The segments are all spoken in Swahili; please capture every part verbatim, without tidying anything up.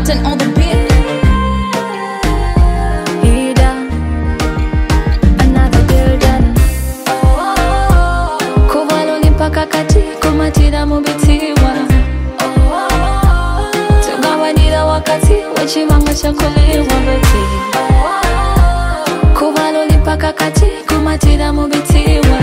Mountain on the beat. Ida, another building. Kubaloli mpaka kati kumatira mubitiwa. Tugawanira wakati wechibanga chakuliwa baby. Kubaloli mpaka kati kumatira mubitiwa.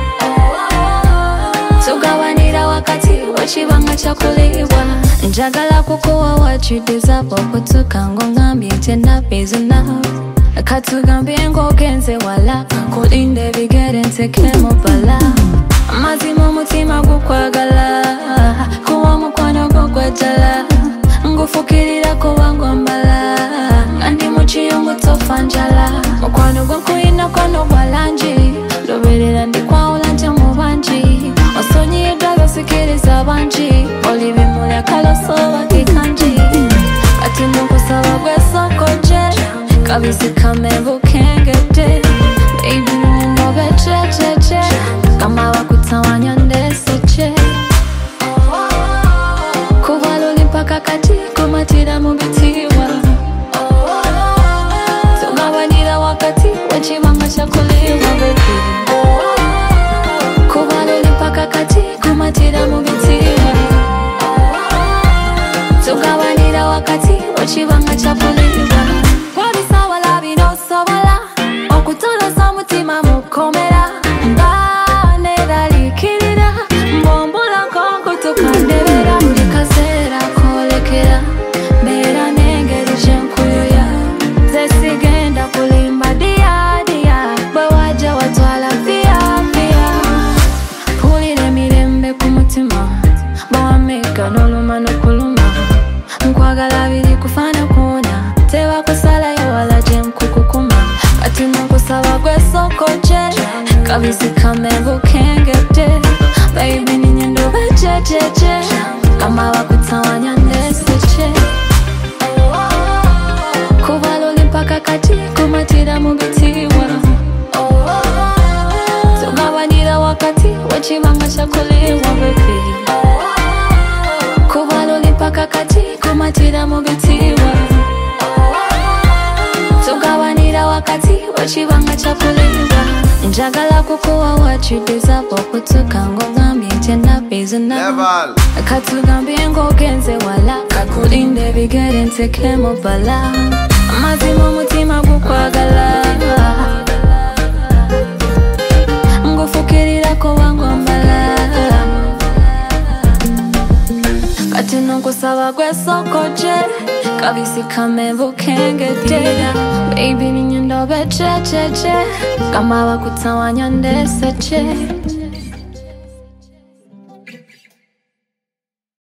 Tugawanira wakati wechibanga chakuliwa. Njagala kukuwa what you deserve okutuka ngongambye tena is enough. Katugambye ngogenze wala kulinde bigere ntekemo bala. Mazima umutima gukwagala kuwa mukwano gogwajala ngufukirira kuba ngombala ngandi muchiyungu tofanjala mukwano gwonkuyina kwano gwalanji loberera ndi kwawulanje mu banji osonyiyedwa losikiriza banji olibimulya kalosoba kikanji kati nukusaba gwesokoje kabisi kamevu kengete baby nungobe checheche kama wakutawanya ndeseche kubaloli mpaka kati kumatira mubitiwa tugawanira wakati wechibanga chakuliwa baby kubaloli mpaka kati kumatira mubitiwa tugawanira wakati wechibanga chakuliwa wabisawala binosobola okutolosa mutima mukomera mbaneraliikirira mbombula nkonko tukandebera buli kaseera kolekera mbeera n'engeri gyenkuyoya ze sigenda kulimba diyadiya bwe wajja watwala viyaviya pulira emirembe ku mutima bawameka n'oluma n'okuluma nkwagala biri kufaana kuwona tebakusalayo wala gyenkukukuma kati nukusaba gwesokoje kabisi kamevu kengete baby ninyendo bejejeje kama wakutawanya ndeseche kubaloli mpaka kati kumatira mubitiwa tugawanira wakati wechibanga chakuliwa baby kubaloli mpaka kati kumatira mubitiwa tugawanira wakati wechibanga chakuliwa njagala kukuwa what you deserve okutuka ngongambye tena is enough katugambye ngogenze wala kakulinde bigere ntekemo bala amazima umutima gukwagala ngufukirira ko wangombala kati nukusaba gwesokoje kabisi kamevu kengetera baby ninyendo bechecheche kama wakutawanya ndeseche